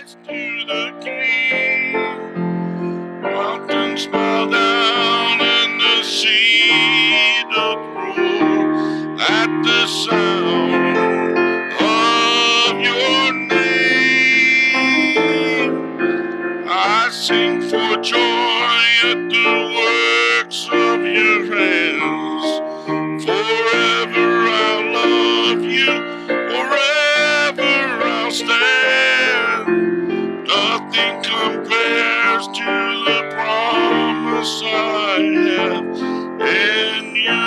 To the King, mountains bow down and the sea doth roar at the sound of your name. I sing for joy at the works of your hands. Forever I'll love you, forever I'll stand. Nothing compares to the promise I have in you.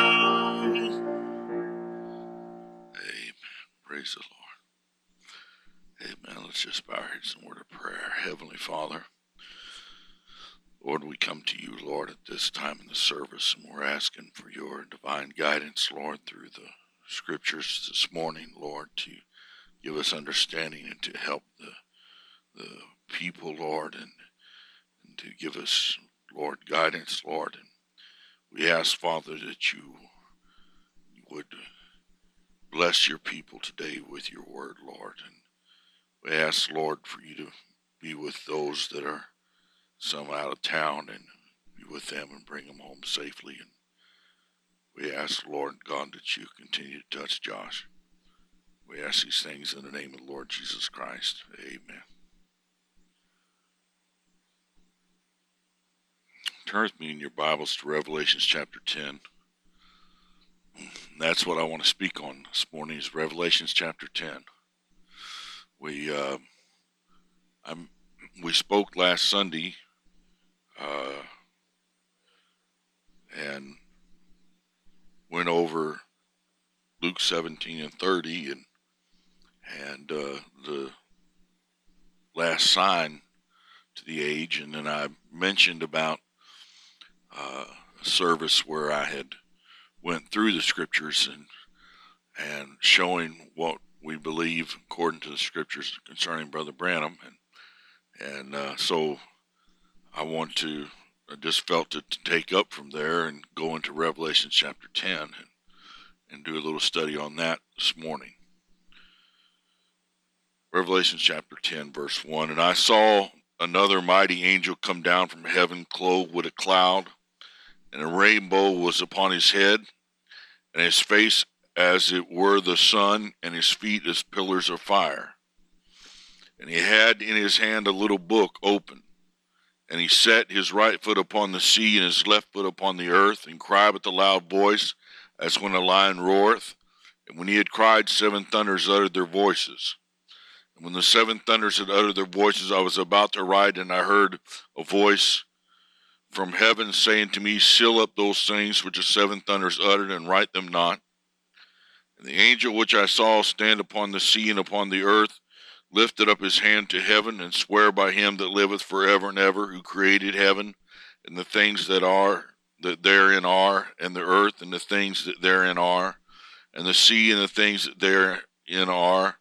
Amen. Praise the Lord. Amen. Let's just bow our heads in a word of prayer. Heavenly Father, Lord, we come to you, Lord, at this time in the service, and we're asking for your divine guidance, Lord, through the scriptures this morning, Lord, to give us understanding and to help the people, Lord, and to give us, Lord, guidance, Lord. And we ask, Father, that you would bless your people today with your word, Lord. And we ask, Lord, for you to be with those that are some out of town and be with them and bring them home safely. And we ask, Lord God, that you continue to touch Josh. We ask these things in the name of the Lord Jesus Christ. Amen. Turn with me in your Bibles to Revelation chapter 10. That's what I want to speak on this morning, is Revelation chapter 10. We spoke last Sunday and went over Luke 17 and 30 and the last sign to the age, and then I mentioned about a service where I had went through the scriptures and showing what we believe according to the scriptures concerning Brother Branham, and so I just felt it to take up from there and go into Revelation chapter 10 and do a little study on that this morning. Revelation chapter 10, verse 1, and I saw another mighty angel come down from heaven, clothed with a cloud, and a rainbow was upon his head, and his face as it were the sun, and his feet as pillars of fire. And he had in his hand a little book open, and he set his right foot upon the sea, and his left foot upon the earth, and cried with a loud voice, as when a lion roareth. And when he had cried, 7 thunders uttered their voices. And when the 7 thunders had uttered their voices, I was about to write, and I heard a voice from heaven saying to me, seal up those things which the 7 thunders uttered, and write them not. And the angel which I saw stand upon the sea and upon the earth lifted up his hand to heaven, and sware by him that liveth forever and ever, who created heaven, and the things that therein are, and the earth, and the things that therein are, and the sea, and the things that therein are,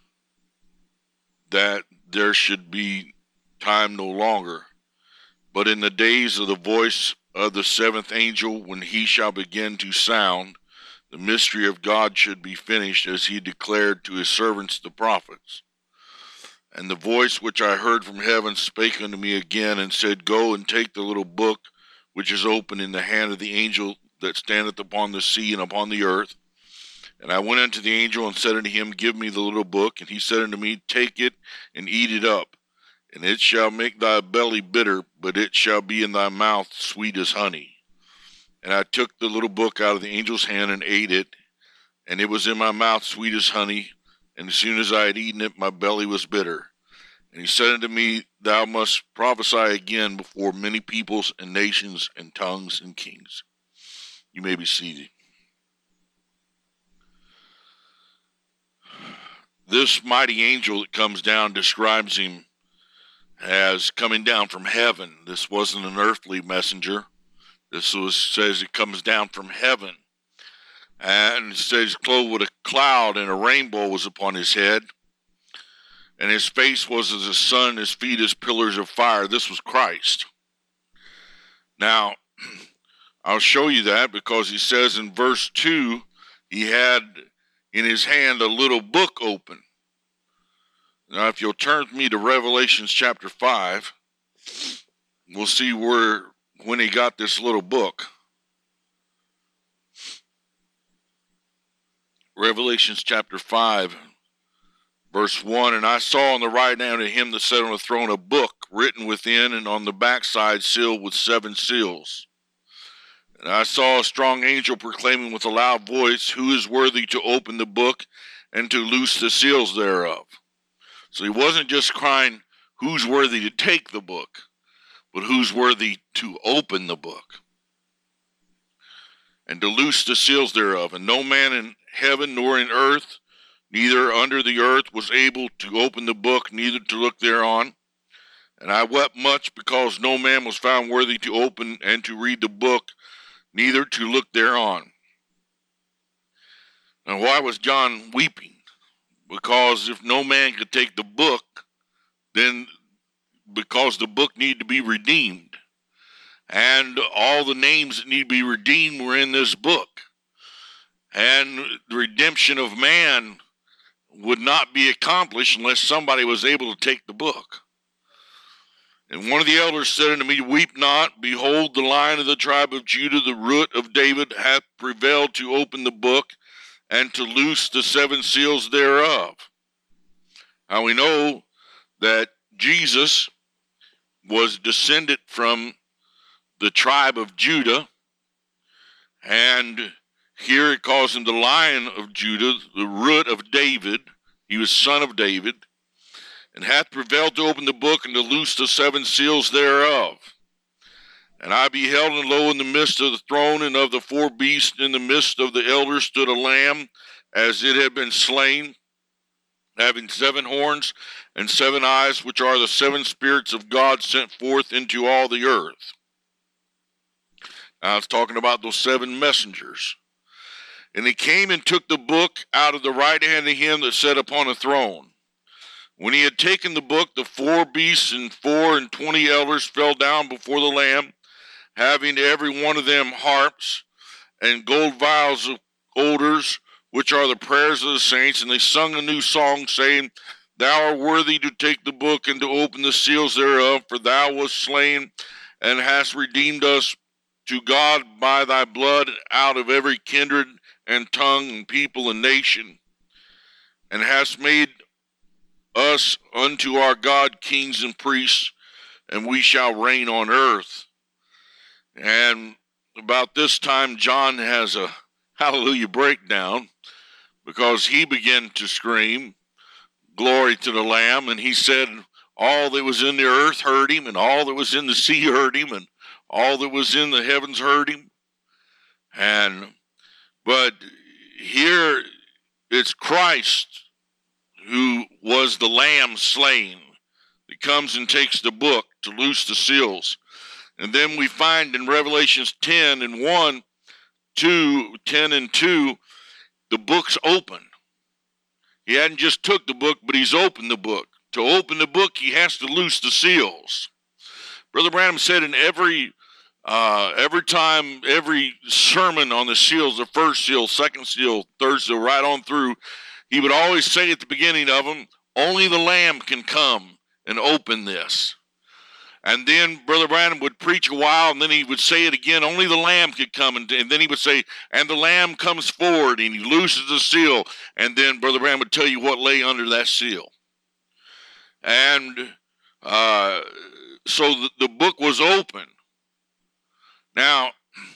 that there should be time no longer. But in the days of the voice of the 7th angel, when he shall begin to sound, the mystery of God should be finished, as he declared to his servants the prophets. And the voice which I heard from heaven spake unto me again, and said, Go and take the little book which is open in the hand of the angel that standeth upon the sea and upon the earth. And I went unto the angel and said unto him, Give me the little book. And he said unto me, Take it and eat it up, and it shall make thy belly bitter, but it shall be in thy mouth sweet as honey. And I took the little book out of the angel's hand and ate it, and it was in my mouth sweet as honey. And as soon as I had eaten it, my belly was bitter. And he said unto me, Thou must prophesy again before many peoples and nations and tongues and kings. You may be seated. This mighty angel that comes down describes him as coming down from heaven. This wasn't an earthly messenger. Says it comes down from heaven. And it says clothed with a cloud, and a rainbow was upon his head. And his face was as the sun, and his feet as pillars of fire. This was Christ. Now, I'll show you that because he says in verse 2, he had in his hand a little book open. Now, if you'll turn with me to Revelations chapter 5, we'll see when he got this little book. Revelations chapter 5, verse 1, and I saw on the right hand of him that sat on the throne a book written within, and on the backside sealed with 7 seals. And I saw a strong angel proclaiming with a loud voice, who is worthy to open the book and to loose the seals thereof? So he wasn't just crying, who's worthy to take the book, but who's worthy to open the book and to loose the seals thereof. And no man in heaven nor in earth, neither under the earth, was able to open the book, neither to look thereon. And I wept much, because no man was found worthy to open and to read the book, neither to look thereon. Now, why was John weeping? Because if no man could take the book, then because the book needed to be redeemed. And all the names that need to be redeemed were in this book. And the redemption of man would not be accomplished unless somebody was able to take the book. And one of the elders said unto me, Weep not, behold, the Lion of the tribe of Judah, the Root of David, hath prevailed to open the book and to loose the 7 seals thereof. Now we know that Jesus was descended from the tribe of Judah, and here it calls him the Lion of Judah, the Root of David. He was son of David, and hath prevailed to open the book and to loose the 7 seals thereof. And I beheld, and lo, in the midst of the throne and of the 4 beasts, in the midst of the elders, stood a lamb, as it had been slain, having 7 horns and 7 eyes, which are the 7 spirits of God sent forth into all the earth. Now it's talking about those 7 messengers. And he came and took the book out of the right hand of him that sat upon the throne. When he had taken the book, the 4 beasts and 24 elders fell down before the Lamb, having every one of them harps and gold vials of odors, which are the prayers of the saints. And they sung a new song, saying, Thou art worthy to take the book and to open the seals thereof, for thou wast slain and hast redeemed us to God by thy blood out of every kindred and tongue and people and nation, and hast made us unto our God kings and priests, and we shall reign on earth. And about this time, John has a hallelujah breakdown, because he began to scream, Glory to the Lamb, and he said all that was in the earth heard him, and all that was in the sea heard him, and all that was in the heavens heard him. But here it's Christ who was the Lamb slain that comes and takes the book to loose the seals. And then we find in Revelations 10 and 1, 10 and 2, the book's open. He hadn't just took the book, but he's opened the book. To open the book, he has to loose the seals. Brother Branham said in every time, every sermon on the seals, the first seal, second seal, third seal, right on through, he would always say at the beginning of them, only the Lamb can come and open this. And then Brother Branham would preach a while, and then he would say it again, only the Lamb could come. And then he would say, and the Lamb comes forward, and he looses the seal. And then Brother Branham would tell you what lay under that seal. And so the book was open. Now,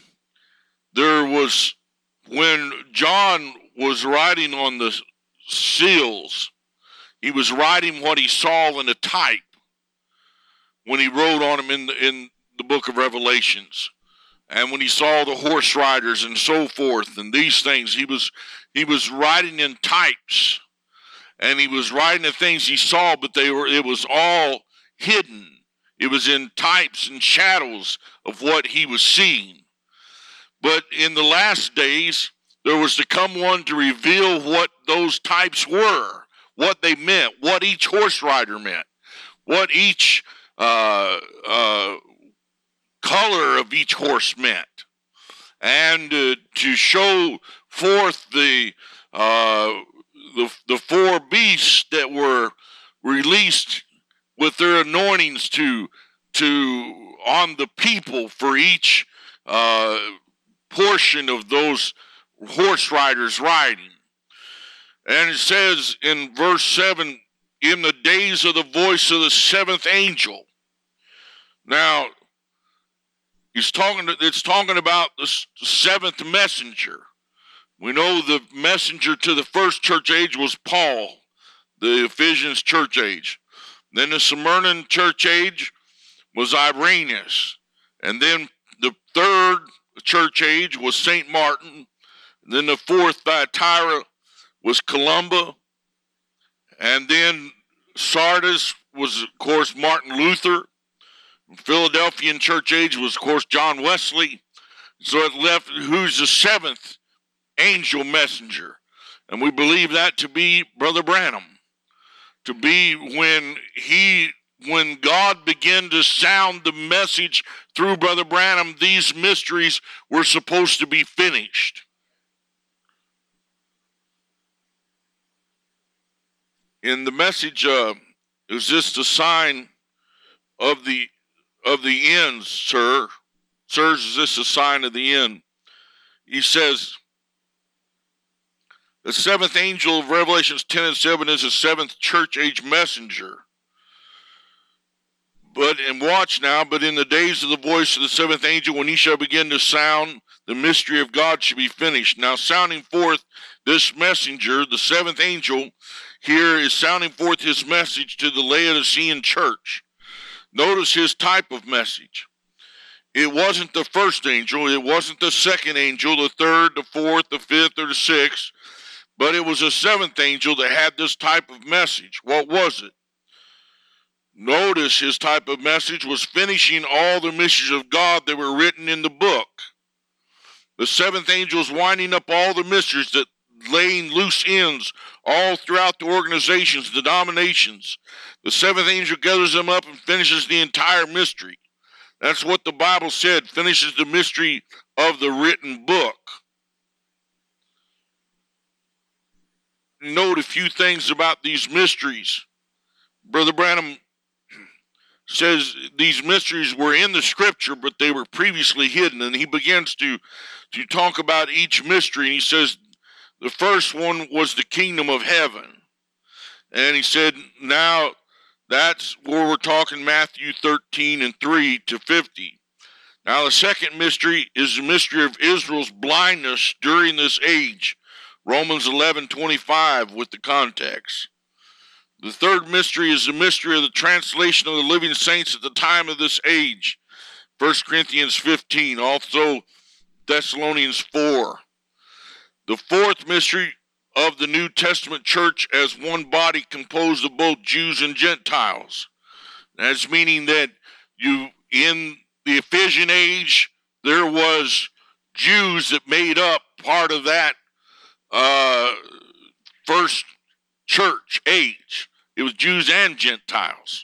when John was writing on the seals, he was writing what he saw in a type when he wrote on them in the book of Revelations. And when he saw the horse riders and so forth and these things, he was writing in types. And he was writing the things he saw, but it was all hidden. It was in types and shadows of what he was seeing. But in the last days, there was to come one to reveal what those types were, what they meant, what each horse rider meant, what each color of each horse meant, and to show forth the 4 beasts that were released with their anointings to on the people for each portion of those horse riders riding. And it says in verse 7, in the days of the voice of the seventh angel. Now, it's talking about the seventh messenger. We know the messenger to the first church age was Paul, the Ephesians church age. Then the Smyrna church age was Irenaeus. And then the third church age was St. Martin. And then the fourth, Thyatira, was Columba. And then Sardis was, of course, Martin Luther. Philadelphian church age was, of course, John Wesley. So it left who's the seventh angel messenger. And we believe that to be Brother Branham. To be when God began to sound the message through Brother Branham, these mysteries were supposed to be finished. In the message, is this the sign of the end, sir? Sirs, is this a sign of the end? He says, the seventh angel of Revelations 10 and 7 is the seventh church age messenger. And watch now, but in the days of the voice of the seventh angel, when he shall begin to sound, the mystery of God shall be finished. Now, sounding forth this messenger, the seventh angel, here is sounding forth his message to the Laodicean church. Notice his type of message. It wasn't the first angel, it wasn't the second angel, the third, the fourth, the fifth, or the sixth, but it was the seventh angel that had this type of message. What was it? Notice his type of message was finishing all the mysteries of God that were written in the book. The seventh angel is winding up all the mysteries, that laying loose ends all throughout the organizations, denominations. The seventh angel gathers them up and finishes the entire mystery. That's what the Bible said, finishes the mystery of the written book. Note a few things about these mysteries. Brother Branham says these mysteries were in the scripture, but they were previously hidden. And he begins to talk about each mystery. And he says the first one was the kingdom of heaven. And he said, now that's where we're talking Matthew 13 and 3 to 50. Now the second mystery is the mystery of Israel's blindness during this age. Romans 11:25 with the context. The third mystery is the mystery of the translation of the living saints at the time of this age. 1 Corinthians 15, also Thessalonians 4. The fourth mystery of the New Testament church as one body composed of both Jews and Gentiles. That's meaning that in the Ephesian age, there was Jews that made up part of that first church age. It was Jews and Gentiles.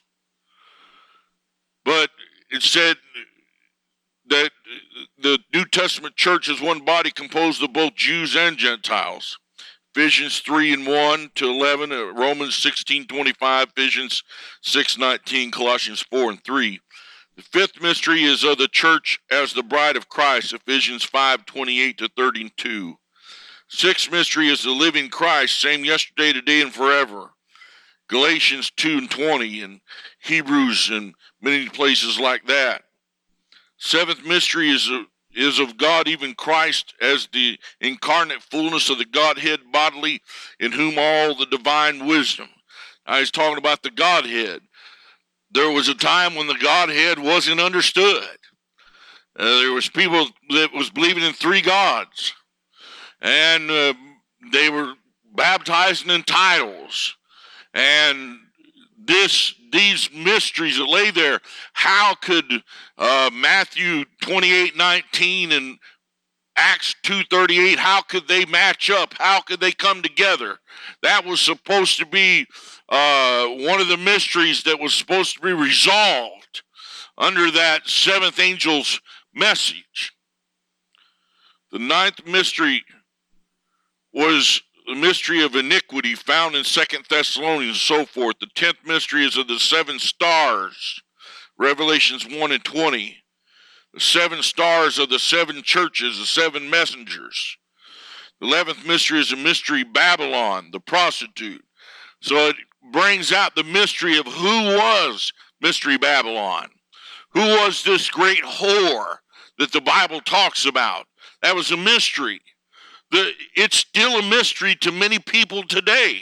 But it said that the New Testament church is one body composed of both Jews and Gentiles. Ephesians 3 and 1 to 11, Romans 16:25, Ephesians 6:19, Colossians 4 and 3. The fifth mystery is of the church as the bride of Christ, Ephesians 5:28 to 32. Sixth mystery is the living Christ, same yesterday, today, and forever. Galatians 2 and 20, and Hebrews, and many places like that. Seventh mystery is of God, even Christ, as the incarnate fullness of the Godhead bodily, in whom all the divine wisdom. Now he's talking about the Godhead. There was a time when the Godhead wasn't understood. There was people that was believing in three gods. And they were baptizing in titles. And these mysteries that lay there, how could Matthew 28:19 and Acts 2:38, how could they match up? How could they come together? That was supposed to be one of the mysteries that was supposed to be resolved under that seventh angel's message. The ninth mystery was the mystery of iniquity found in 2 Thessalonians and so forth. The 10th mystery is of the 7 stars, Revelations 1 and 20. The 7 stars of the 7 churches, the 7 messengers. The 11th mystery is a mystery Babylon, the prostitute. So it brings out the mystery of who was Mystery Babylon. Who was this great whore that the Bible talks about? That was a mystery. It's still a mystery to many people today.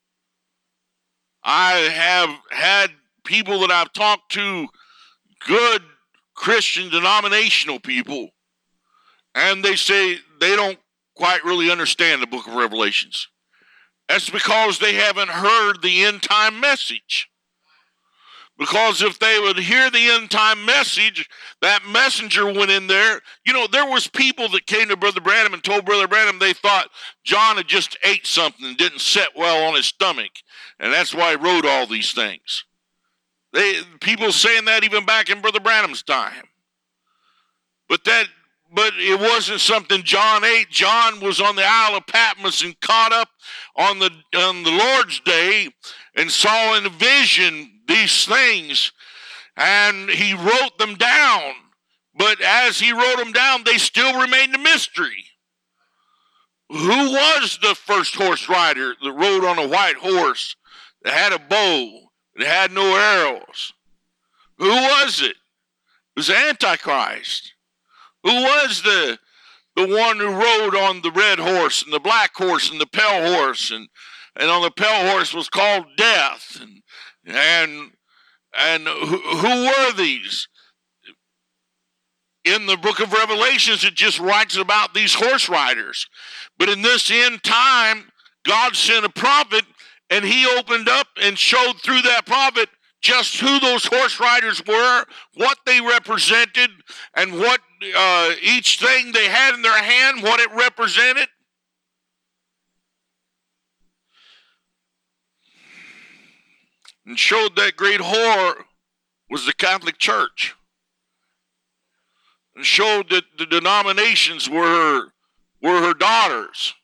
I have had people that I've talked to, good Christian denominational people, and they say they don't quite really understand the book of Revelations. That's because they haven't heard the end time message. Because if they would hear the end time message, that messenger went in there. You know, there was people that came to Brother Branham and told Brother Branham they thought John had just ate something and didn't sit well on his stomach. And that's why he wrote all these things. People saying that even back in Brother Branham's time. But it wasn't something John ate. John was on the Isle of Patmos and caught up on the Lord's day and saw in a vision these things, and he wrote them down. But as he wrote them down, they still remained a mystery. Who was the first horse rider that rode on a white horse that had a bow, that had no arrows? Who was it? It was Antichrist. Who was the one who rode on the red horse and the black horse and the pale horse, and on the pale horse was called Death? And who were these? In the book of Revelations, it just writes about these horse riders. But in this end time, God sent a prophet, and he opened up and showed through that prophet just who those horse riders were, what they represented, and what each thing they had in their hand, what it represented. And showed that great whore was the Catholic Church. And showed that the denominations were her daughters.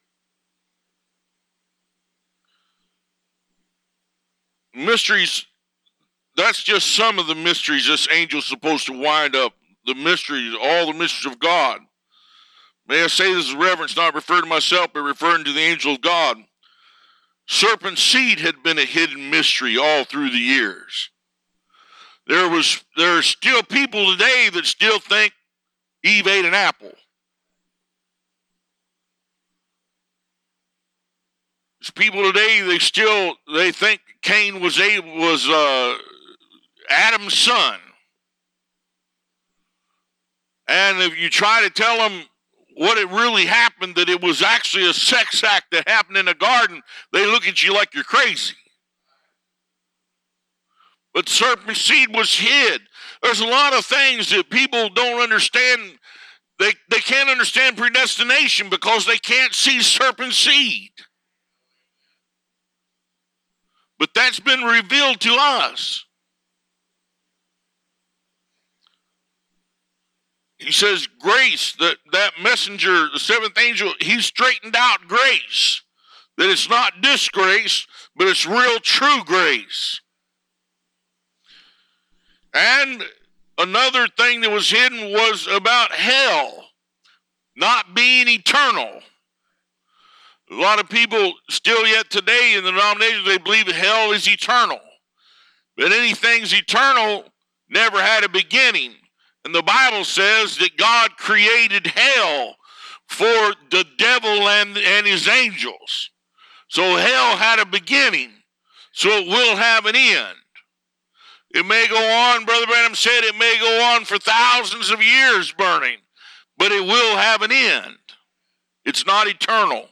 Mysteries, that's just some of the mysteries this angel's supposed to wind up. The mysteries, all the mysteries of God. May I say this is reverence, not referring to myself, but referring to the angel of God. Serpent seed had been a hidden mystery all through the years. There are still people today that still think Eve ate an apple. There's people today they think Cain was Adam's son. And if you try to tell them what it really happened, that it was actually a sex act that happened in a garden, they look at you like you're crazy. But serpent seed was hid. There's a lot of things that people don't understand. They can't understand predestination because they can't see serpent seed. But that's been revealed to us. He says grace, that messenger, the 7th angel, he straightened out grace. That it's not disgrace, but it's real true grace. And another thing that was hidden was about hell not being eternal. A lot of people still yet today in the denominations, they believe that hell is eternal. But anything's eternal never had a beginning. And the Bible says that God created hell for the devil and his angels. So hell had a beginning. So it will have an end. It may go on, Brother Branham said, it may go on for thousands of years burning. But it will have an end. It's not eternal.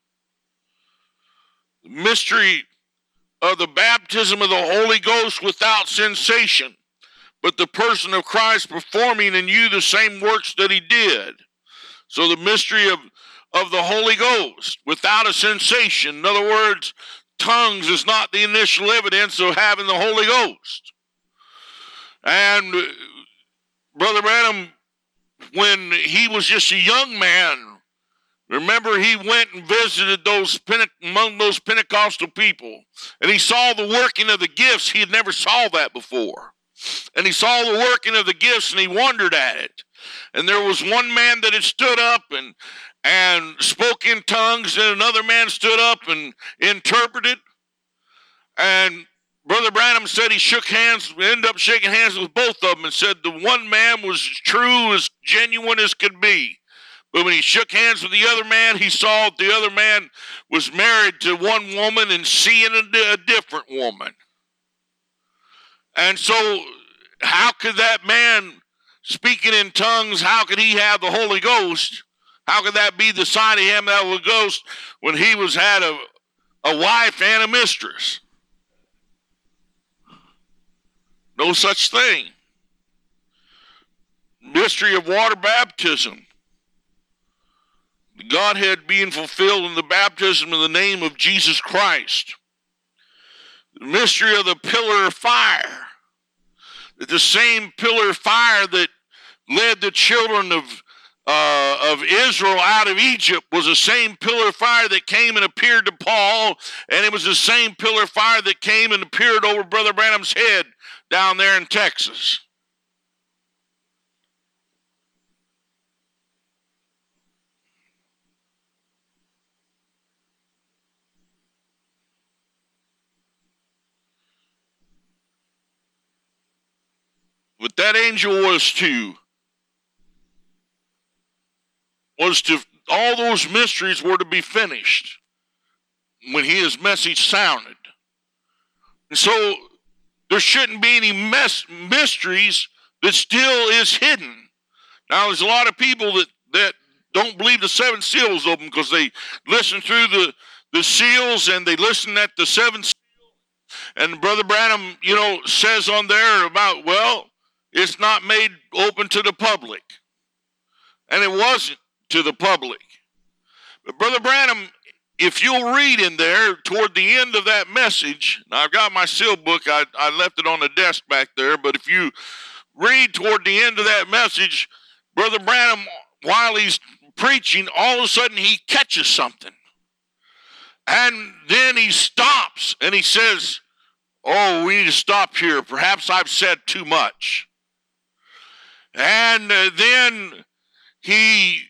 The mystery of the baptism of the Holy Ghost without sensation, but the person of Christ performing in you the same works that he did. So the mystery of the Holy Ghost without a sensation. In other words, tongues is not the initial evidence of having the Holy Ghost. And Brother Branham, when he was just a young man, Remember, he went and visited among those Pentecostal people, and he saw the working of the gifts. He had never saw that before. And he saw the working of the gifts, and he wondered at it. And there was one man that had stood up and spoke in tongues, and another man stood up and interpreted. And Brother Branham said he ended up shaking hands with both of them, and said the one man was true, as genuine as could be. But when he shook hands with the other man, he saw that the other man was married to one woman and seeing a different woman. And so how could that man speaking in tongues, how could he have the Holy Ghost? How could that be the sign of him, that Holy Ghost, when he had a wife and a mistress? No such thing. Mystery of water baptism. The Godhead being fulfilled in the baptism in the name of Jesus Christ. The mystery of the pillar of fire. The same pillar of fire that led the children of Israel out of Egypt was the same pillar of fire that came and appeared to Paul, and it was the same pillar of fire that came and appeared over Brother Branham's head down there in Texas. But that angel was to all those mysteries were to be finished when his message sounded. And so there shouldn't be any mysteries that still is hidden. Now there's a lot of people that don't believe the seven seals open because they listen through the seals and they listen at the seven seals. And Brother Branham, says on there about, well, it's not made open to the public. And it wasn't to the public. But Brother Branham, if you'll read in there toward the end of that message, now I've got my seal book, I left it on the desk back there, but if you read toward the end of that message, Brother Branham, while he's preaching, all of a sudden he catches something. And then he stops and he says, oh, we need to stop here. Perhaps I've said too much. And then he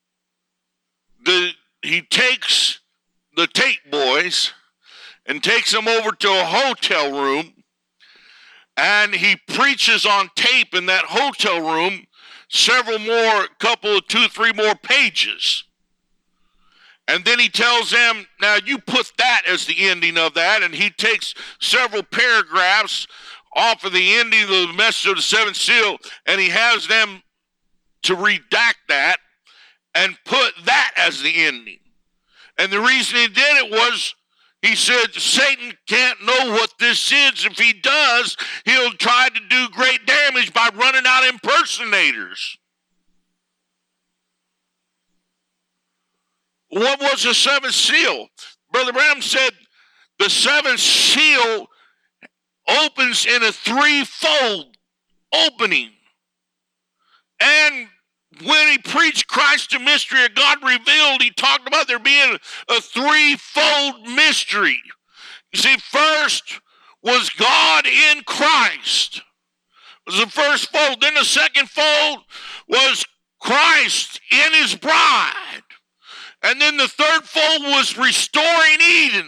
takes the tape boys and takes them over to a hotel room, and he preaches on tape in that hotel room couple of 2-3 more pages. And then he tells them, now you put that as the ending of that, and he takes several paragraphs off of the ending of the message of the seventh seal, and he has them to redact that and put that as the ending. And the reason he did it was, he said, Satan can't know what this is. If he does, he'll try to do great damage by running out impersonators. What was the seventh seal? Brother Branham said the seventh seal opens in a threefold opening. And when he preached Christ, the mystery of God revealed, he talked about there being a threefold mystery. You see, first was God in Christ. It was the first fold. Then the second fold was Christ in his bride. And then the third fold was restoring Eden.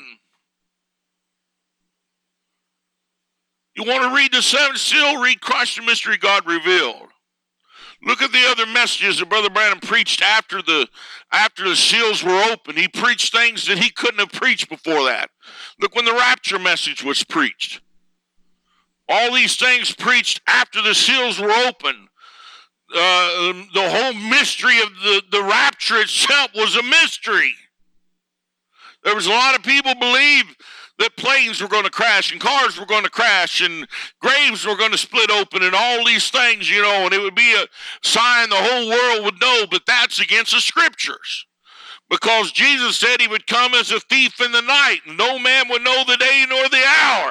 You want to read the seventh seal? Read Christ, the mystery God revealed. Look at the other messages that Brother Branham preached after the seals were open. He preached things that he couldn't have preached before that. Look when the rapture message was preached. All these things preached after the seals were open. The whole mystery of the rapture itself was a mystery. There was a lot of people believe that planes were going to crash and cars were going to crash and graves were going to split open and all these things, and it would be a sign the whole world would know, but that's against the scriptures. Because Jesus said he would come as a thief in the night, and no man would know the day nor the hour.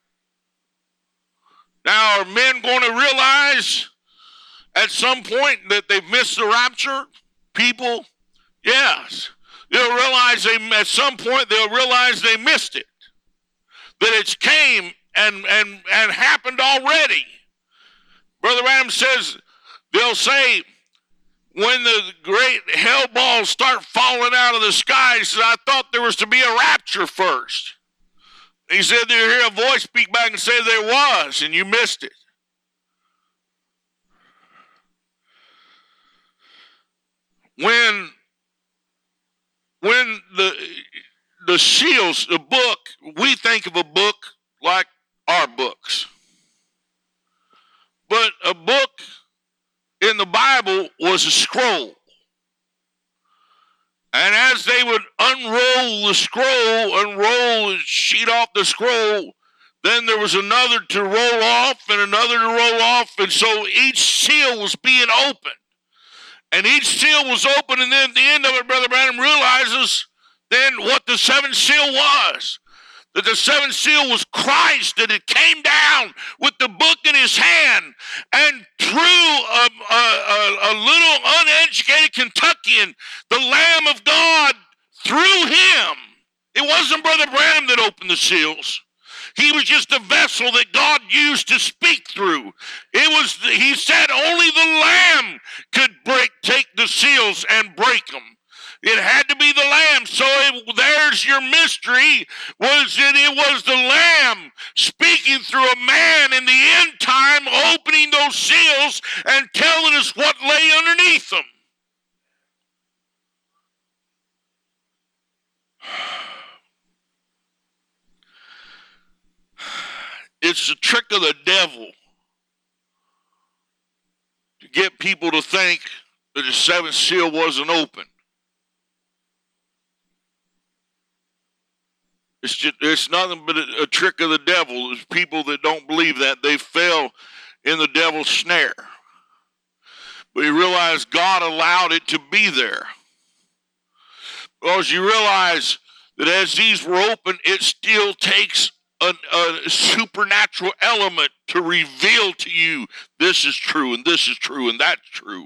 Now, are men going to realize at some point that they've missed the rapture? People Yes. They'll realize at some point they'll realize they missed it. That it's came and happened already. Brother Branham says, they'll say, when the great hell balls start falling out of the sky, he says, I thought there was to be a rapture first. He said, you hear a voice speak back and say there was, and you missed it. When the seals, the book, we think of a book like our books. But a book in the Bible was a scroll. And as they would unroll the scroll, unroll the sheet off the scroll, then there was another to roll off and another to roll off. And so each seal was being opened. And each seal was open, and then at the end of it, Brother Branham realizes then what the seventh seal was. That the seventh seal was Christ, that it came down with the book in his hand, and through a little uneducated Kentuckian, the Lamb of God, through him. It wasn't Brother Branham that opened the seals. He was just a vessel that God used to speak through. He said only the Lamb could take the seals and break them. It had to be the Lamb. So there's your mystery, was that it was the Lamb speaking through a man in the end time, opening those seals and telling us what lay underneath them. It's the trick of the devil to get people to think that the seventh seal wasn't open. It's nothing but a trick of the devil. There's people that don't believe that. They fell in the devil's snare. But you realize God allowed it to be there. Because you realize that as these were open, it still takes a supernatural element to reveal to you this is true and this is true and that's true.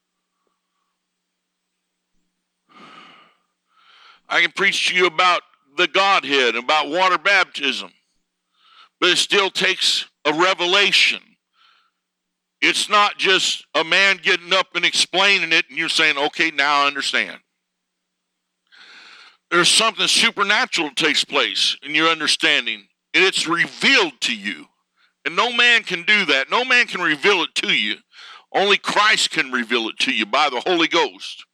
I can preach to you about the Godhead, about water baptism, but it still takes a revelation. It's not just a man getting up and explaining it and you're saying, okay, now I understand. There's something supernatural that takes place in your understanding. And it's revealed to you. And no man can do that. No man can reveal it to you. Only Christ can reveal it to you by the Holy Ghost.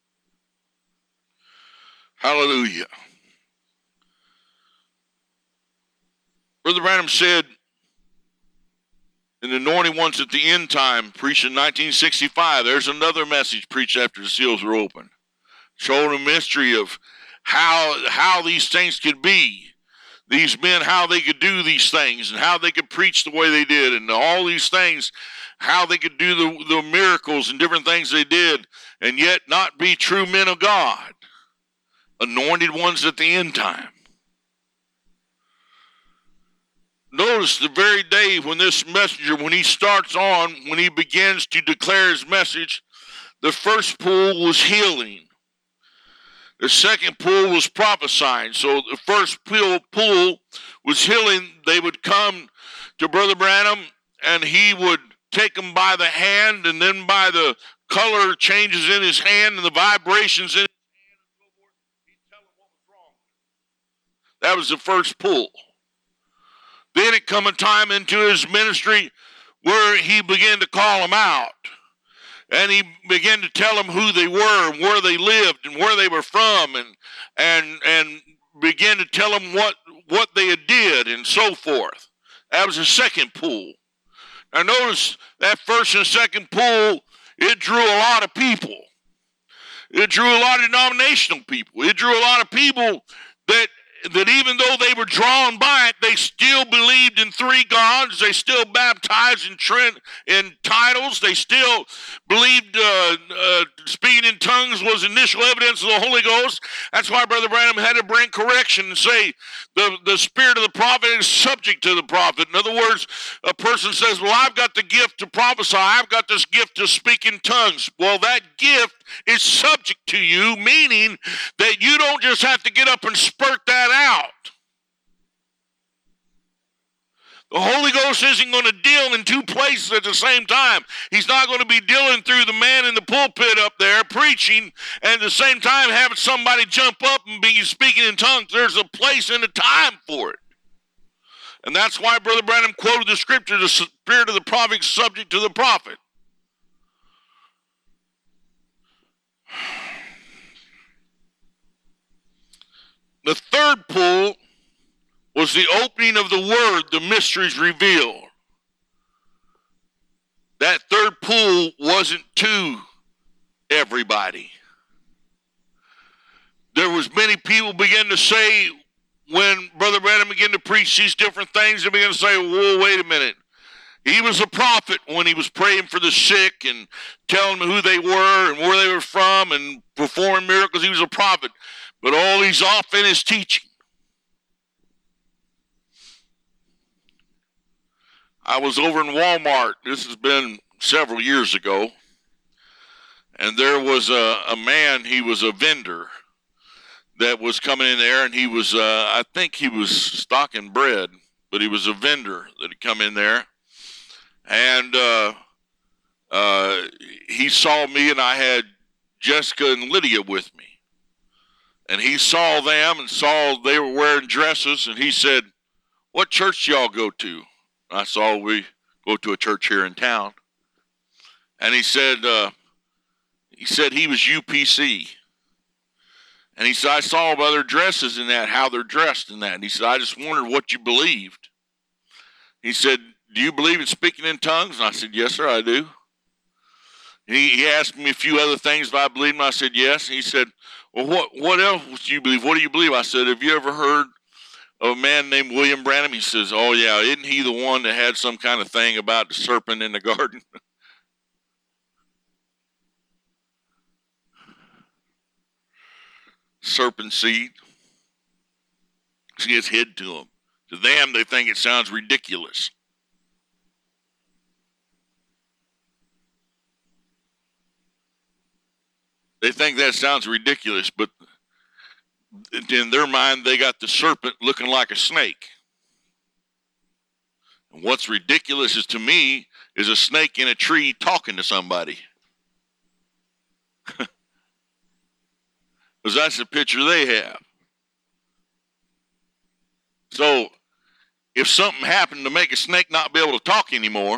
Hallelujah. Brother Branham said, in the Anointed Ones at the End Time, preached in 1965, there's another message preached after the seals were open, showing a mystery of how these things could be. These men, how they could do these things and how they could preach the way they did and all these things, how they could do the miracles and different things they did and yet not be true men of God. Anointed ones at the end time. Notice the very day when this messenger, when he starts on, when he begins to declare his message, the first pool was healing. The second pool was prophesying. So the first pool was healing. They would come to Brother Branham, and he would take them by the hand, and then by the color changes in his hand and the vibrations in his hand and so forth, he'd tell them what was wrong. That was the first pool. Then it come a time into his ministry where he began to call them out. And he began to tell them who they were and where they lived and where they were from and began to tell them what they did and so forth. That was the second pool. Now notice that first and second pool, it drew a lot of people. It drew a lot of denominational people. It drew a lot of people that even though they were drawn by it, they still believed in three gods. They still baptized in titles. They still believed speaking in tongues was initial evidence of the Holy Ghost. That's why Brother Branham had to bring correction and say the spirit of the prophet is subject to the prophet. In other words, a person says, well, I've got the gift to prophesy. I've got this gift to speak in tongues. Well, that gift is subject to you, meaning that you don't just have to get up and spurt that out. The Holy Ghost isn't going to deal in two places at the same time. He's not going to be dealing through the man in the pulpit up there preaching and at the same time having somebody jump up and be speaking in tongues. There's a place and a time for it. And that's why Brother Branham quoted the scripture, the spirit of the prophet is subject to the prophet. The third pull was the opening of the word, the mysteries revealed. That third pull wasn't to everybody. There was many people began to say, when Brother Branham began to preach these different things, they began to say, whoa, wait a minute. He was a prophet when he was praying for the sick and telling them who they were and where they were from and performing miracles. He was a prophet. But all he's off in his teaching. I was over in Walmart. This has been several years ago. And there was a man, he was a vendor that was coming in there, and he was, I think he was stocking bread, but he was a vendor that had come in there. And he saw me, and I had Jessica and Lydia with me. And he saw them and saw they were wearing dresses, and he said, what church do y'all go to? I saw we go to a church here in town. And he said he was UPC. And he said, I saw by their dresses in that, how they're dressed in that. And he said, I just wondered what you believed. He said, do you believe in speaking in tongues? And I said, yes, sir, I do. And he asked me a few other things if I believed, and I said, yes. And he said, well, what else do you believe? What do you believe? I said, have you ever heard of a man named William Branham? He says, oh, yeah, isn't he the one that had some kind of thing about the serpent in the garden? Serpent seed. It gets hid to them. To them, they think it sounds ridiculous. They think that sounds ridiculous, but in their mind, they got the serpent looking like a snake. And what's ridiculous is, to me, is a snake in a tree talking to somebody. Because that's the picture they have. So, if something happened to make a snake not be able to talk anymore,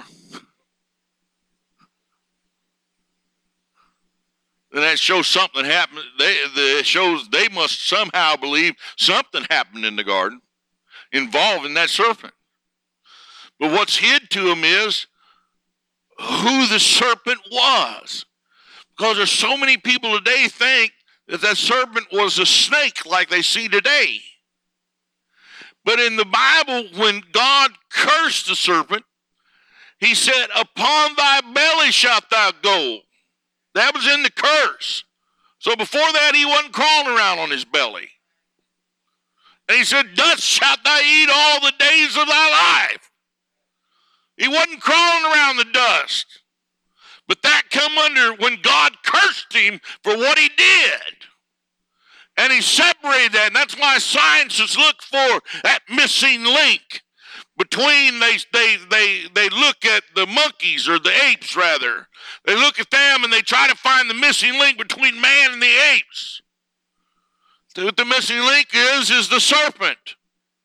then that shows something happened. It shows they must somehow believe something happened in the garden involving that serpent. But what's hid to them is who the serpent was. Because there's so many people today think that serpent was a snake like they see today. But in the Bible, when God cursed the serpent, he said, upon thy belly shalt thou go. That was in the curse. So before that, he wasn't crawling around on his belly. And he said, dust shalt thou eat all the days of thy life. He wasn't crawling around the dust. But that come under when God cursed him for what he did. And he separated that. And that's why scientists look for that missing link between, they look at the monkeys, or the apes rather. They look at them and they try to find the missing link between man and the apes. So what the missing link is the serpent.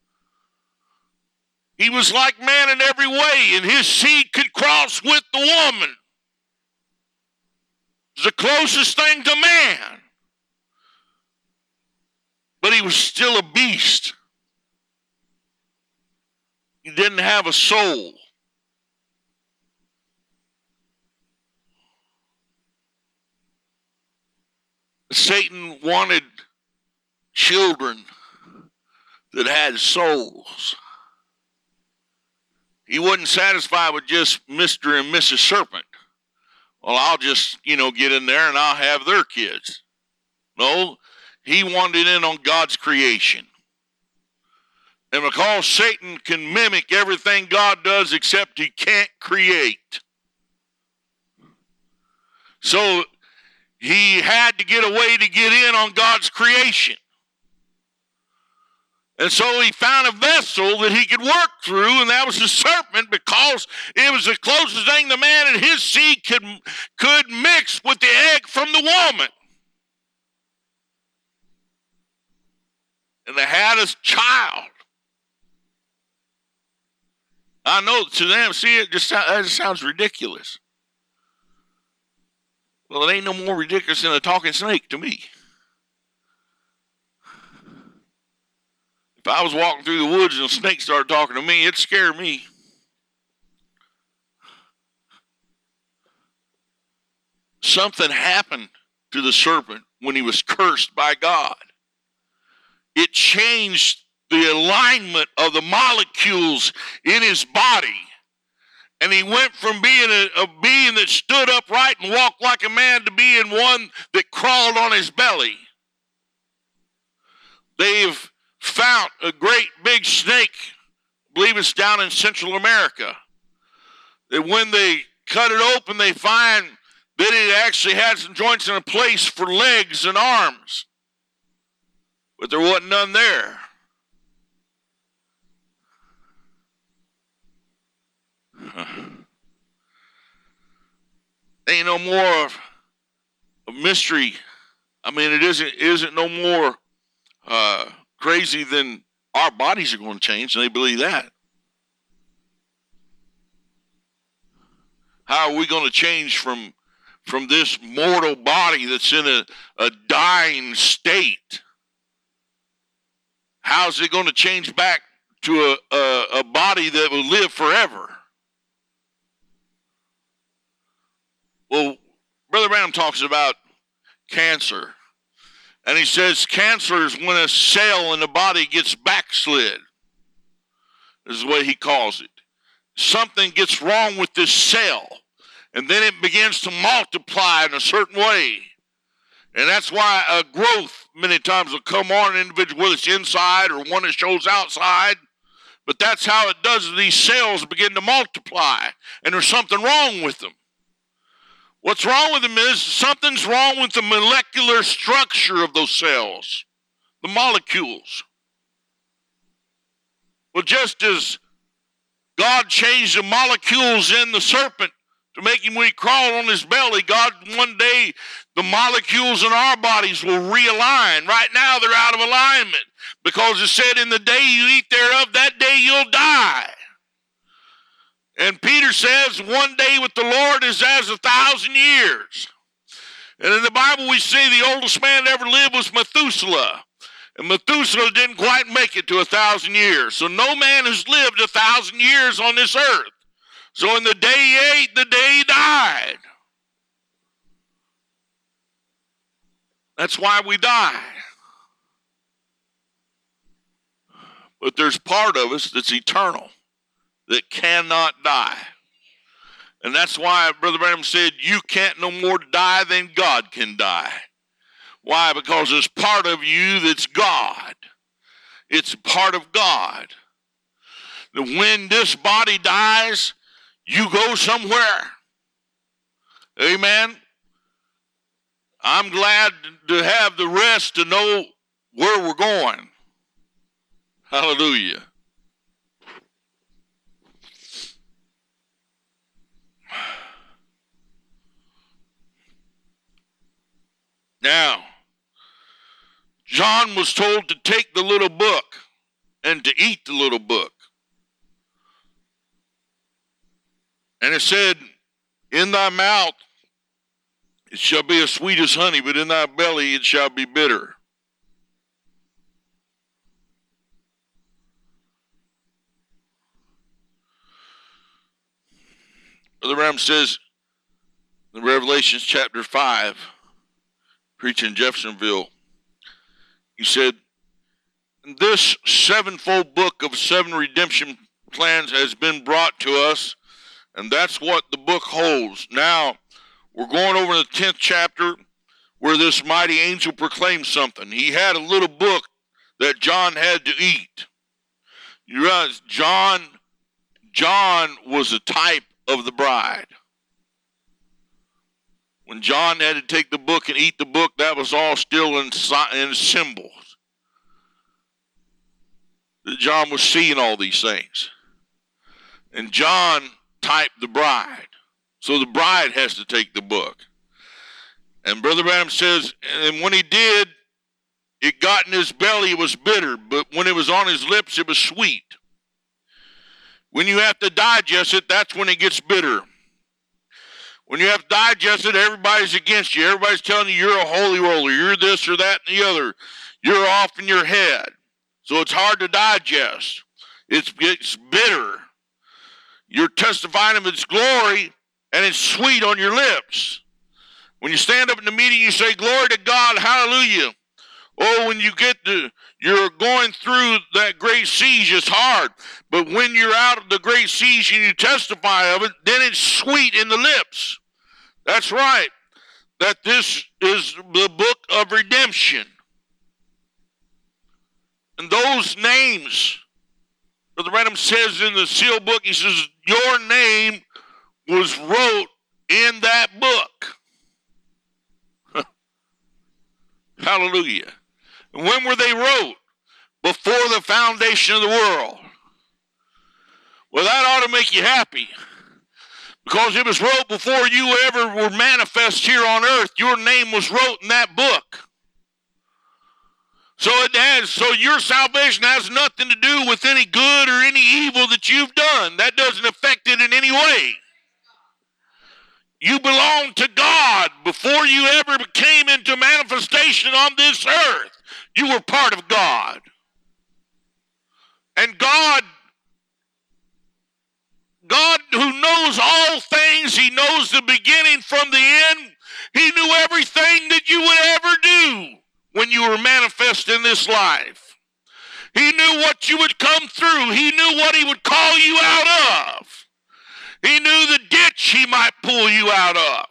He was like man in every way, and his seed could cross with the woman. It's the closest thing to man. But he was still a beast. He didn't have a soul. Satan wanted children that had souls. He wasn't satisfied with just Mr. and Mrs. Serpent. Well, I'll just, get in there and I'll have their kids. No, he wanted in on God's creation. And because Satan can mimic everything God does except he can't create. So he had to get a way to get in on God's creation. And so he found a vessel that he could work through, and that was the serpent, because it was the closest thing the man and his seed could mix with the egg from the woman. And they had a child. I know to them, see, that just sounds ridiculous. Well, it ain't no more ridiculous than a talking snake to me. If I was walking through the woods and a snake started talking to me, it'd scare me. Something happened to the serpent when he was cursed by God. It changed the alignment of the molecules in his body. And he went from being a being that stood upright and walked like a man to being one that crawled on his belly. They've found a great big snake, I believe it's down in Central America, that when they cut it open, they find that it actually had some joints in a place for legs and arms. But there wasn't none there. Ain't no more of a mystery. I mean, it isn't no more crazy than our bodies are going to change, and they believe that. How are we going to change from this mortal body that's in a dying state? How's it going to change back to a body that will live forever? Well, Brother Branham talks about cancer. And he says cancer is when a cell in the body gets backslid. This is the way he calls it. Something gets wrong with this cell. And then it begins to multiply in a certain way. And that's why a growth many times will come on an individual, whether it's inside or one that shows outside. But that's how it does. These cells begin to multiply. And there's something wrong with them. What's wrong with them is something's wrong with the molecular structure of those cells, the molecules. Well, just as God changed the molecules in the serpent to make him when he crawled on his belly, God, one day, the molecules in our bodies will realign. Right now, they're out of alignment because it said, in the day you eat thereof, that day you'll die. And Peter says, one day with the Lord is as 1,000 years. And in the Bible we see the oldest man that ever lived was Methuselah. And Methuselah didn't quite make it to 1,000 years. So no man has lived 1,000 years on this earth. So in the day he ate, the day he died. That's why we die. But there's part of us that's eternal, that cannot die. And that's why Brother Branham said, you can't no more die than God can die. Why? Because there's part of you that's God. It's part of God. That when this body dies, you go somewhere. Amen? I'm glad to have the rest to know where we're going. Hallelujah. Now, John was told to take the little book and to eat the little book. And it said, in thy mouth it shall be as sweet as honey, but in thy belly it shall be bitter. Brother Branham says in Revelation chapter 5, preaching in Jeffersonville, he said, this sevenfold book of 7 redemption plans has been brought to us, and that's what the book holds. Now, we're going over the 10th chapter where this mighty angel proclaimed something. He had a little book that John had to eat. You realize John was a type of the bride. When John had to take the book and eat the book, that was all still in symbols. John was seeing all these things. And John typed the bride. So the bride has to take the book. And Brother Branham says, and when he did, it got in his belly, it was bitter. But when it was on his lips, it was sweet. When you have to digest it, that's when it gets bitter. When you have to digest it, everybody's against you. Everybody's telling you you're a holy roller. You're this or that and the other. You're off in your head. So it's hard to digest. It's bitter. You're testifying of its glory, and it's sweet on your lips. When you stand up in the meeting, you say, glory to God, hallelujah. Oh, when you're going through that great siege, it's hard. But when you're out of the great siege and you testify of it, then it's sweet in the lips. That's right. That this is the book of redemption. And those names, Brother Branham says in the seal book, he says, your name was wrote in that book. Hallelujah. And when were they wrote? Before the foundation of the world. Well, that ought to make you happy. Because it was wrote before you ever were manifest here on earth. Your name was wrote in that book. So your salvation has nothing to do with any good or any evil that you've done. That doesn't affect it in any way. You belong to God before you ever came into manifestation on this earth. You were part of God. And God who knows all things, he knows the beginning from the end. He knew everything that you would ever do when you were manifest in this life. He knew what you would come through. He knew what he would call you out of. He knew the ditch he might pull you out of.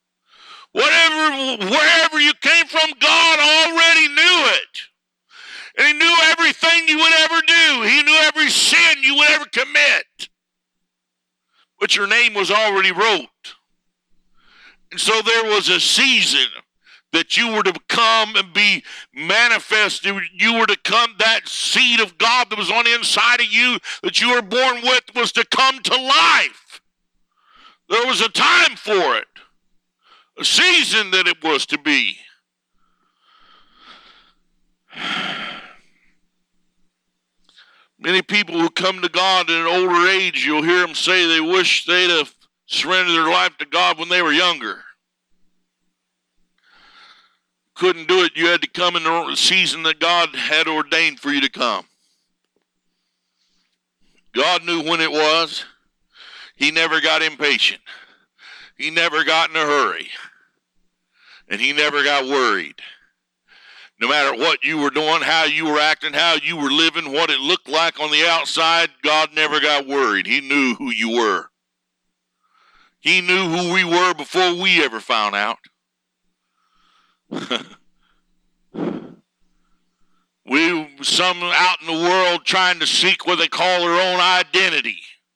Wherever you came from, God already knew it. And he knew everything you would ever do. He knew every sin you would ever commit. But your name was already wrote. And so there was a season that you were to come and be manifested. You were to come, that seed of God that was on the inside of you that you were born with was to come to life. There was a time for it. A season that it was to be. Many people who come to God at an older age, you'll hear them say they wish they'd have surrendered their life to God when they were younger. Couldn't do it. You had to come in the season that God had ordained for you to come. God knew when it was. He never got impatient. He never got in a hurry. And he never got worried. No matter what you were doing, how you were acting, how you were living, what it looked like on the outside, God never got worried. He knew who you were. He knew who we were before we ever found out. Some out in the world trying to seek what they call their own identity.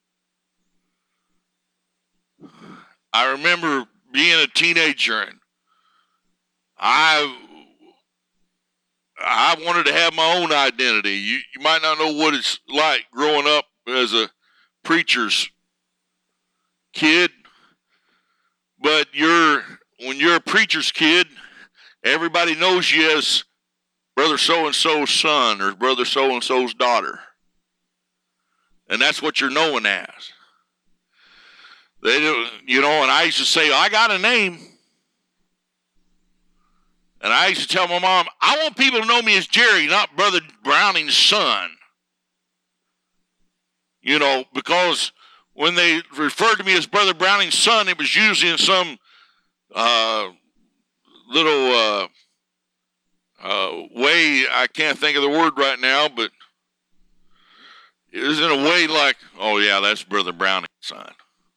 I remember being a teenager and I wanted to have my own identity. You might not know what it's like growing up as a preacher's kid, but when you're a preacher's kid, everybody knows you as Brother so-and-so's son or Brother so-and-so's daughter. And that's what you're known as. They do, and I used to say, I got a name. And I used to tell my mom, I want people to know me as Jerry, not Brother Browning's son. Because when they referred to me as Brother Browning's son, it was usually in some little way. I can't think of the word right now, but it was in a way like, oh yeah, that's Brother Browning's son.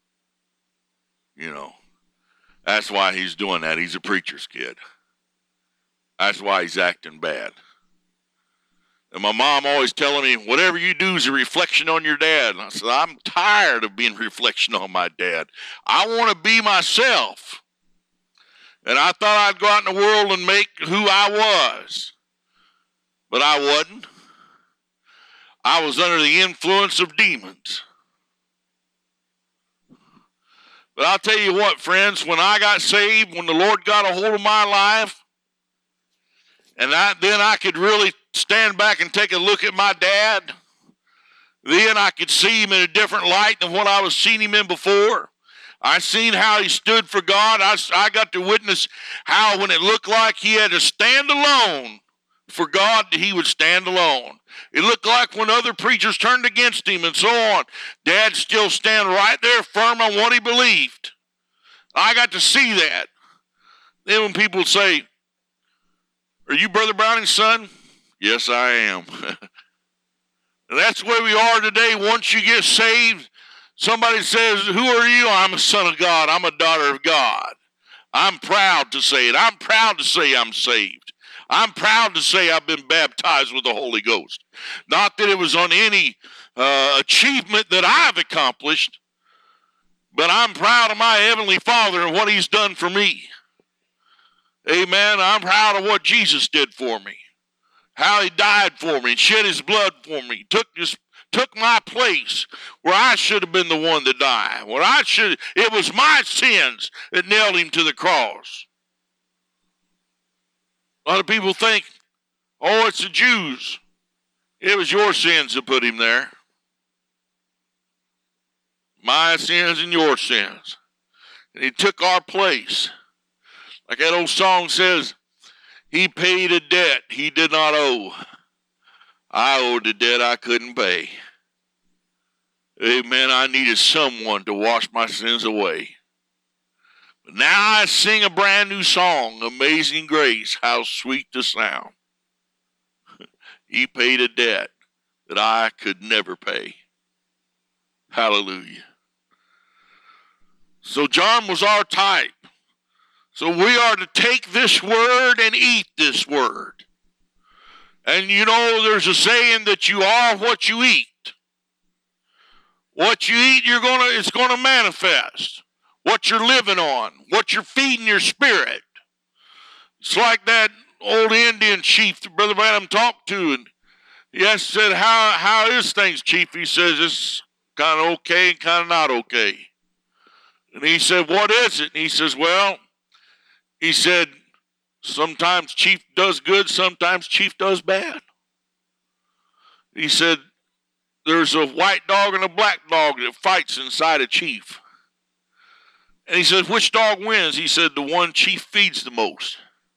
That's why he's doing that. He's a preacher's kid. That's why he's acting bad. And my mom always telling me, whatever you do is a reflection on your dad. And I said, I'm tired of being a reflection on my dad. I want to be myself. And I thought I'd go out in the world and make who I was. But I wasn't. I was under the influence of demons. But I'll tell you what, friends, when I got saved, when the Lord got a hold of my life, and then I could really stand back and take a look at my dad, then I could see him in a different light than what I was seeing him in before. I seen how he stood for God. I got to witness how when it looked like he had to stand alone for God, he would stand alone. It looked like when other preachers turned against him and so on, Dad still stand right there firm on what he believed. I got to see that. Then when people say, "Are you Brother Browning's son?" Yes, I am. And that's where we are today. Once you get saved, somebody says, "Who are you?" "I'm a son of God. I'm a daughter of God." I'm proud to say it. I'm proud to say I'm saved. I'm proud to say I've been baptized with the Holy Ghost. Not that it was on any achievement that I've accomplished, but I'm proud of my Heavenly Father and what He's done for me. Amen. I'm proud of what Jesus did for me. How He died for me and shed His blood for me. Took my place where I should have been the one to die. It was my sins that nailed Him to the cross. A lot of people think, "Oh, it's the Jews." It was your sins that put Him there. My sins and your sins. And He took our place. Like that old song says, He paid a debt He did not owe. I owed a debt I couldn't pay. Amen. I needed someone to wash my sins away. But now I sing a brand new song, "Amazing Grace, how sweet the sound." He paid a debt that I could never pay. Hallelujah. So John was our type. So we are to take this word and eat this word. And you know, there's a saying that you are what you eat. What you eat, it's gonna manifest. What you're living on, what you're feeding your spirit. It's like that old Indian chief that Brother Branham talked to, and he said, how is things, Chief? He says, "It's kind of okay and kind of not okay." And he said, "What is it?" And he says, "Well," he said, "sometimes Chief does good, sometimes Chief does bad." He said, "There's a white dog and a black dog that fights inside a Chief." And he said, "Which dog wins?" He said, "The one Chief feeds the most."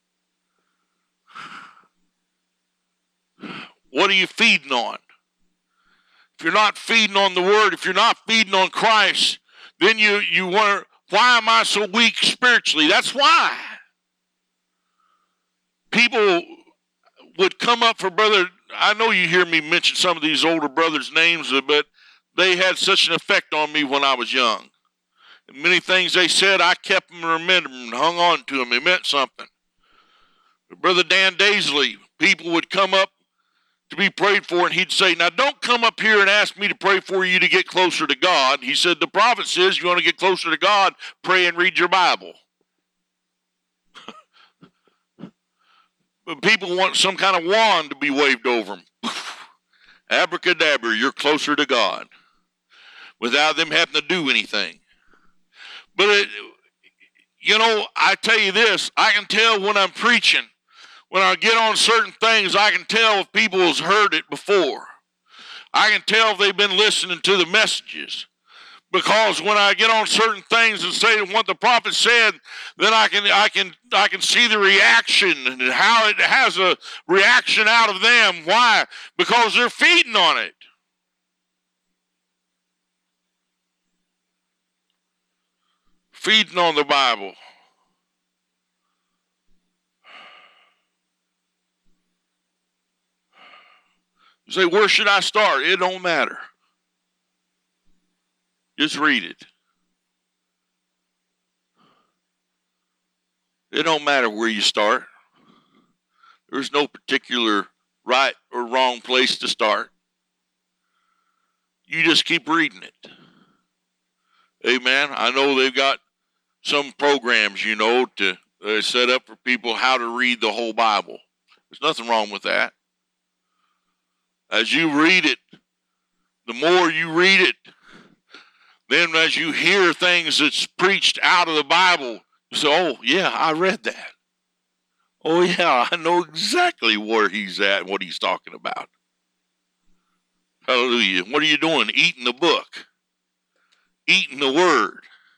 What are you feeding on? If you're not feeding on the Word, if you're not feeding on Christ, then you wonder, why am I so weak spiritually? That's why. People would come up for Brother, I know you hear me mention some of these older brothers' names, but they had such an effect on me when I was young. And many things they said, I kept them and remembered them and hung on to them. They meant something. But Brother Dan Daisley, people would come up to be prayed for, and he'd say, "Now don't come up here and ask me to pray for you to get closer to God." He said, "The prophet says you want to get closer to God, pray and read your Bible." But people want some kind of wand to be waved over them. Abracadabra, you're closer to God, without them having to do anything. But, I tell you this, I can tell when I'm preaching. When I get on certain things, I can tell if people has heard it before. I can tell if they've been listening to the messages. Because when I get on certain things and say what the prophet said, then I can see the reaction and how it has a reaction out of them. Why? Because they're feeding on it. Feeding on the Bible. You say, where should I start? It don't matter. Just read it. It don't matter where you start. There's no particular right or wrong place to start. You just keep reading it. Amen. I know they've got some programs, set up for people how to read the whole Bible. There's nothing wrong with that. As you read it, the more you read it, then as you hear things that's preached out of the Bible, you say, oh, yeah, I read that. Oh, yeah, I know exactly where he's at and what he's talking about. Hallelujah. What are you doing? Eating the book. Eating the word.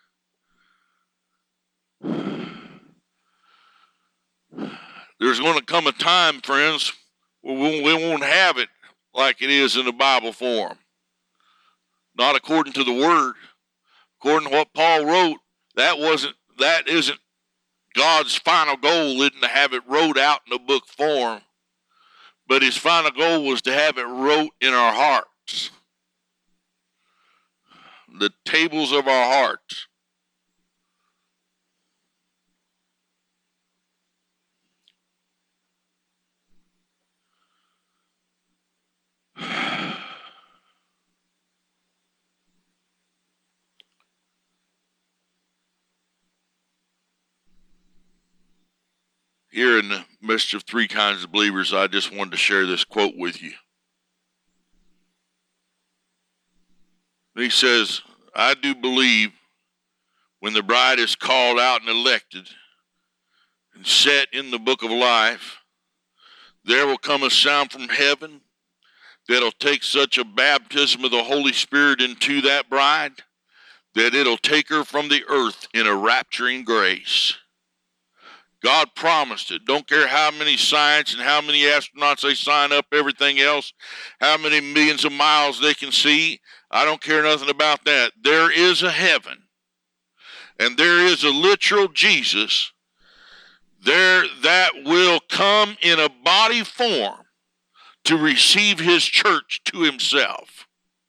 There's going to come a time, friends, where we won't have it like it is in the Bible form. Not according to the word. According to what Paul wrote, that isn't God's final goal, isn't to have it wrote out in a book form. But his final goal was to have it wrote in our hearts. The tables of our hearts. Here in the midst of three kinds of believers, I just wanted to share this quote with you. He says, I do believe when the bride is called out and elected and set in the book of life, there will come a sound from heaven that'll take such a baptism of the Holy Spirit into that bride that it'll take her from the earth in a rapturing grace. God promised it. Don't care how many science and how many astronauts they sign up, everything else, how many millions of miles they can see. I don't care nothing about that. There is a heaven, and there is a literal Jesus there that will come in a body form to receive his church to himself.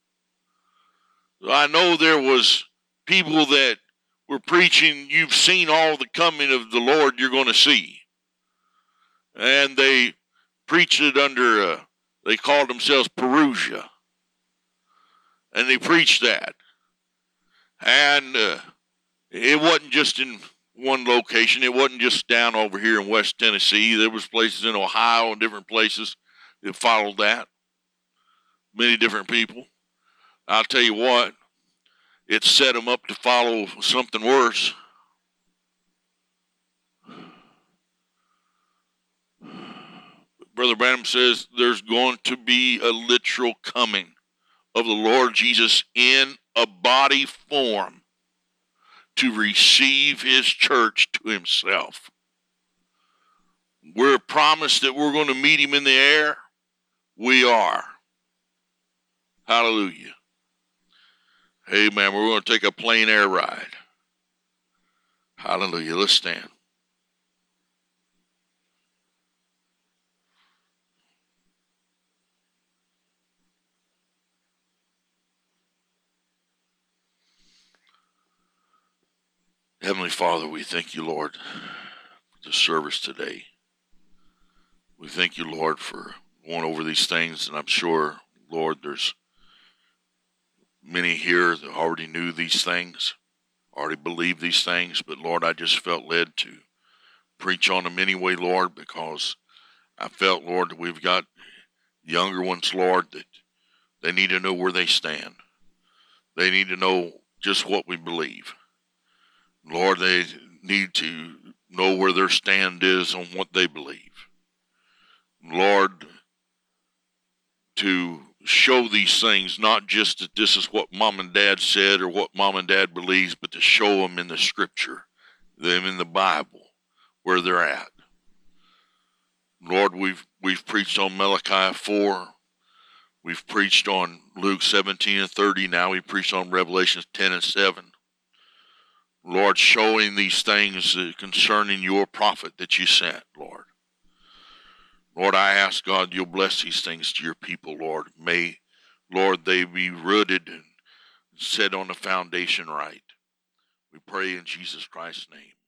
I know there was people that were preaching, you've seen all the coming of the Lord you're going to see. And they preached it under, they called themselves Perusia. And they preached that. And it wasn't just in one location. It wasn't just down over here in West Tennessee. There was places in Ohio and different places that followed that. Many different people. I'll tell you what, it set them up to follow something worse. Brother Branham says there's going to be a literal coming of the Lord Jesus in a body form to receive his church to himself. We're promised that we're going to meet him in the air. We are. Hallelujah. Amen. We're going to take a plain air ride. Hallelujah. Let's stand. Heavenly Father, we thank you, Lord, for the service today. We thank you, Lord, for going over these things, and I'm sure, Lord, there's many here that already knew these things, already believe these things, but Lord, I just felt led to preach on them anyway, Lord, because I felt, Lord, that we've got younger ones, Lord, that they need to know where they stand. They need to know just what we believe. Lord, they need to know where their stand is on what they believe. Lord, to show these things, not just that this is what mom and dad said or what mom and dad believes, but to show them in the scripture, them in the Bible, where they're at. Lord, we've preached on Malachi 4. We've preached on Luke 17 and 30. Now we preached on Revelation 10 and 7. Lord, showing these things concerning your prophet that you sent, Lord. Lord, I ask, God, you'll bless these things to your people, Lord. May, Lord, they be rooted and set on the foundation right. We pray in Jesus Christ's name.